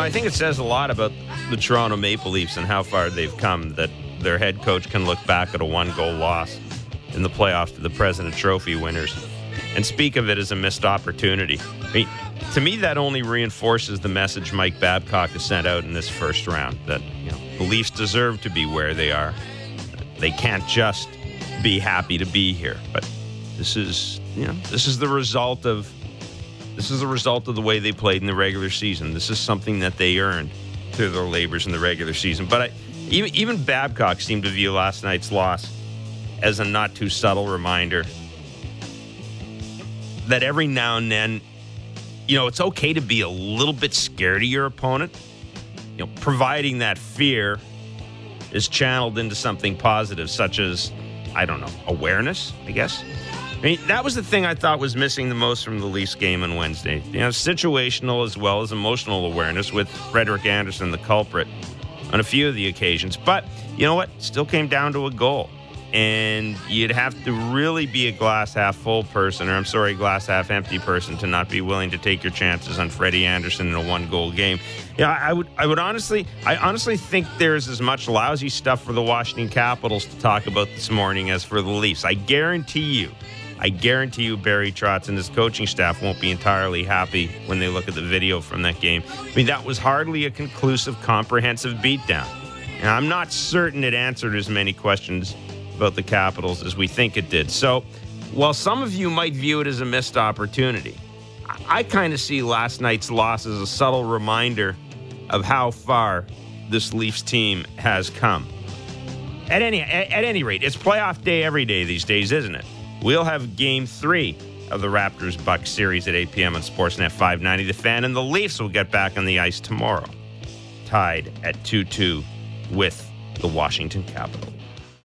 I think it says a lot about the Toronto Maple Leafs and how far they've come that their head coach can look back at a one-goal loss in the playoffs to the President Trophy winners and speak of it as a missed opportunity. I mean, to me, that only reinforces the message Mike Babcock has sent out in this first round, that the Leafs deserve to be where they are. They can't just be happy to be here. But this is the result of the way they played in the regular season. This is something that they earned through their labors in the regular season. But even Babcock seemed to view last night's loss as a not too subtle reminder that every now and then, it's okay to be a little bit scared of your opponent, providing that fear is channeled into something positive, such as, awareness, I guess. I mean, that was the thing I thought was missing the most from the Leafs game on Wednesday. Situational as well as emotional awareness, with Frederik Andersen the culprit on a few of the occasions. But you know what? Still came down to a goal. And you'd have to really be a glass half full person, glass half empty person, to not be willing to take your chances on Freddie Andersen in a one-goal game. I honestly think there's as much lousy stuff for the Washington Capitals to talk about this morning as for the Leafs. I guarantee you Barry Trotz and his coaching staff won't be entirely happy when they look at the video from that game. I mean, that was hardly a conclusive, comprehensive beatdown. And I'm not certain it answered as many questions about the Capitals as we think it did. So while some of you might view it as a missed opportunity, I kind of see last night's loss as a subtle reminder of how far this Leafs team has come. At any rate, it's playoff day every day these days, isn't it? We'll have Game 3 of the Raptors-Bucks series at 8 p.m. on Sportsnet 590. The Fan and the Leafs will get back on the ice tomorrow, tied at 2-2 with the Washington Capitals.